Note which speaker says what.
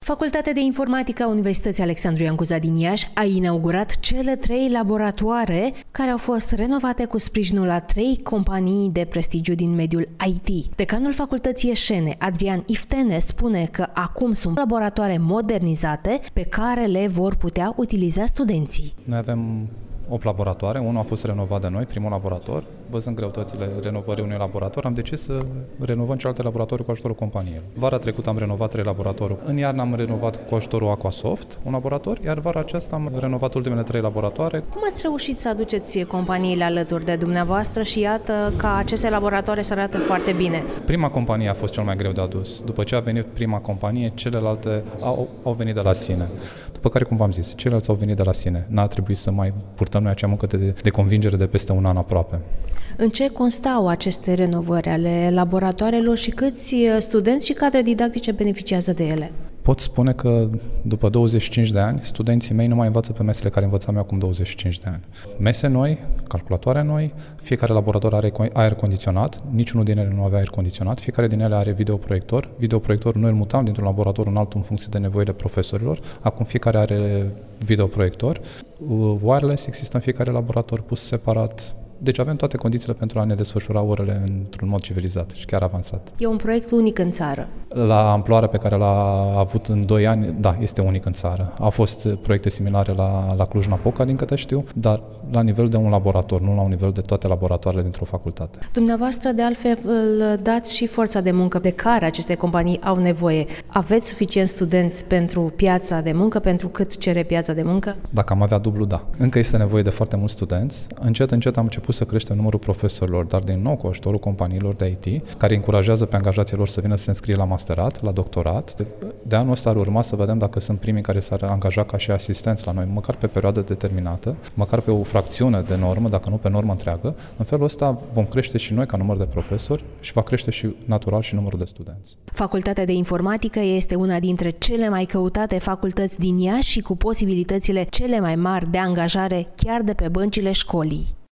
Speaker 1: Facultatea de Informatică a Universității Alexandru Ioan Cuza din Iași a inaugurat cele 3 laboratoare care au fost renovate cu sprijinul a 3 companii de prestigiu din mediul IT. Decanul Facultății Eșene, Adrian Iftene, spune că acum sunt laboratoare modernizate pe care le vor putea utiliza studenții.
Speaker 2: Noi avem 8 laboratoare, unul a fost renovat de noi, primul laborator. Văzând greutățile renovării unui laborator, am decis să renovăm celelalte laboratoare cu ajutorul companiei. Vara trecută am renovat 3 laboratoare. În iarnă am renovat cu ajutorul Aquasoft un laborator, iar vara aceasta am renovat ultimele 3 laboratoare.
Speaker 1: Cum ați reușit să aduceți companiile alături de dumneavoastră și iată că aceste laboratoare se arată foarte bine?
Speaker 2: Prima companie a fost cel mai greu de adus. După ce a venit prima companie, celelalte au venit de la sine. După care, cum v-am zis, ceilalți au venit de la sine. N-a trebuit să mai purtăm noi acea muncă de convingere de peste un an aproape.
Speaker 1: În ce constau aceste renovări ale laboratoarelor și câți studenți și cadre didactice beneficiază de ele?
Speaker 2: Pot spune că după 25 de ani, studenții mei nu mai învață pe mesele care învățam eu acum 25 de ani. Mese noi, calculatoare noi, fiecare laborator are aer condiționat, niciunul din ele nu avea aer condiționat, fiecare din ele are videoproiector. Videoproiectorul noi îl mutam dintr-un laborator în altul în funcție de nevoile profesorilor. Acum fiecare are videoproiector. Wireless există în fiecare laborator pus separat. Deci avem toate condițiile pentru a ne desfășura orele într-un mod civilizat și chiar avansat.
Speaker 1: E un proiect unic în țară.
Speaker 2: La amploarea pe care l-a avut în 2 ani, da, este unic în țară. Au fost proiecte similare la Cluj-Napoca, din câte știu, dar la nivel de un laborator, nu la un nivel de toate laboratoarele dintr-o facultate.
Speaker 1: Dumneavoastră, de altfel, dați și forța de muncă de care aceste companii au nevoie. Aveți suficient studenți pentru piața de muncă, pentru cât cere piața de muncă?
Speaker 2: Dacă am avea dublu, da. Încă este nevoie de foarte mulți studenți. Încet, încet am început să creștem numărul profesorilor, dar din nou cu ajutorul companiilor de IT, care încurajează pe angajații lor să vină să se înscrie la masterat, la doctorat. De anul ăsta ar urma să vedem dacă sunt primii care s-ar angaja ca și asistenți la noi, măcar pe perioadă determinată, măcar pe o fracțiune de normă, dacă nu pe normă întreagă. În felul ăsta vom crește și noi ca număr de profesori și va crește și natural și numărul de studenți.
Speaker 1: Facultatea de Informatică este una dintre cele mai căutate facultăți din Iași și cu posibilitățile cele mai mari de angajare chiar de pe băncile școlii.